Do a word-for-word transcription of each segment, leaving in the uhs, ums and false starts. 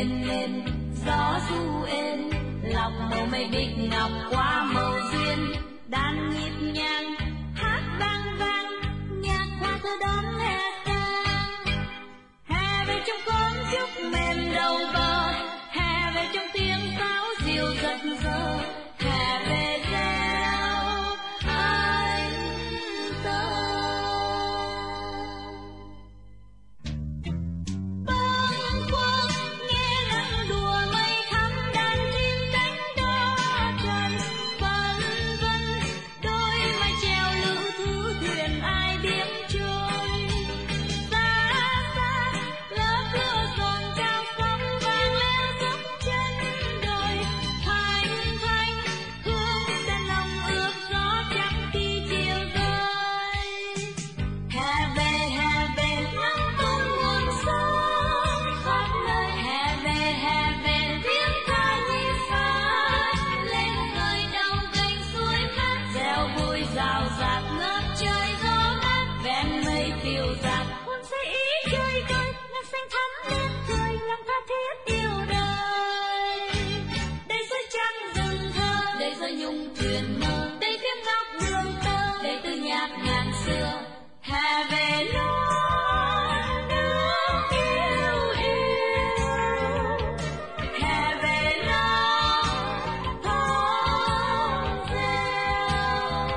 lên lên gió du êm, lọc màu mây bích ngọc qua màu duyên, đàn nhịp nhàng hát vang vang, nhạc hoa thơ đón hè sang. Hè về trong cốm trúc mềm đầu bờ, hè về trong tiếng sáo diều giật giờ, hè về gieo anh tơ. Bâng khuâng nghe nắng đùa mây thắm, đàn chim cánh đó trời vân vân, đôi mái chèo lưu thứ thuyền ai biết trôi. Xa xa lớp lửa giòn cao sóng vang leo dốc chân đồi, thanh thanh hương sen lòng ướp gió chẳng khi chiều rơi. Hè về hè về nắng tung nguồn sông khắp nơi, hè về hè về tiếng ca như pháo lên khơi đầu gành suối hát, reo vui rào rạt ngất trời gió mát, ven mây phiêu dạt hôn say ý chơi vơi, ngàn xanh thắm đêm cười lòng tha thiết yêu đời. Đây dưới trăng rừng thơ, đây dưới nhung thuyền mơ, đây tiếng ngọc đường tơ, đây từ nhạc ngàn xưa. Hè về non nước yêu yêu, hè về non thơm reo.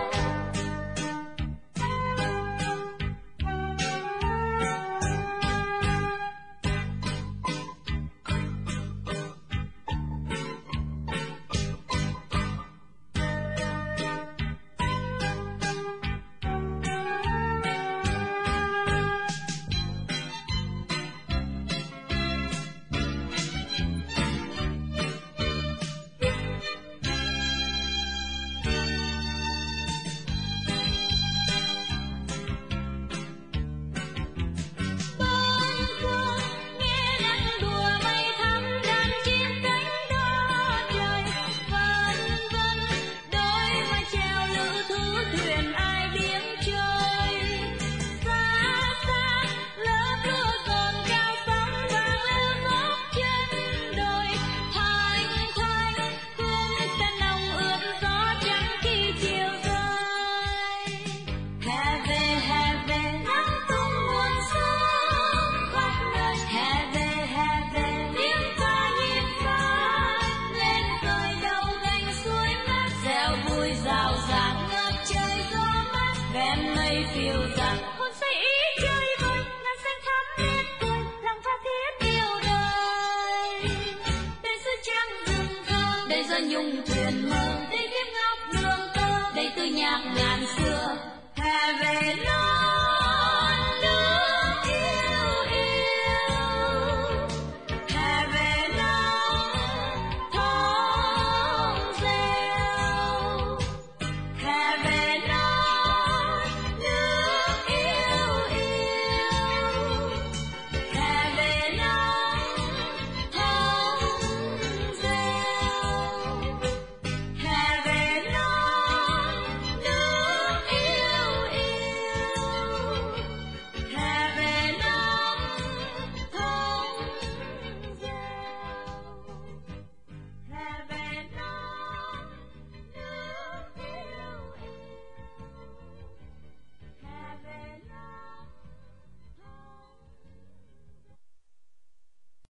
Bâng khuâng nghe nắng đùa mây thắm, đàn chim cánh đó trời vân vân, đôi mái chèo lữ thứ thuyền ai biết trôi. Xa xa lớp lửa giòn cao sóng vang leo dốc chân đồi, thanh thanh hương sen nồng ướp gió chẳng khi chiều rơi. Hè về hè về nắng tung nguồn sông khắp nơi, hè về hè về tiếng ca nhịp pháo lên khơi đầu gành suối mát, reo vui rào rạt ngập trời gió mát, ven mây phiêu dạt hôn say ý chơi vơi, ngàn xanh thắm biết cười lòng tha thiết yêu đời. Đây dưới trăng rừng thơ, đây dưới nhung thuyền mơ, đây tiếng ngọc đường tơ, đây từ nhạc ngàn xưa. Hè về non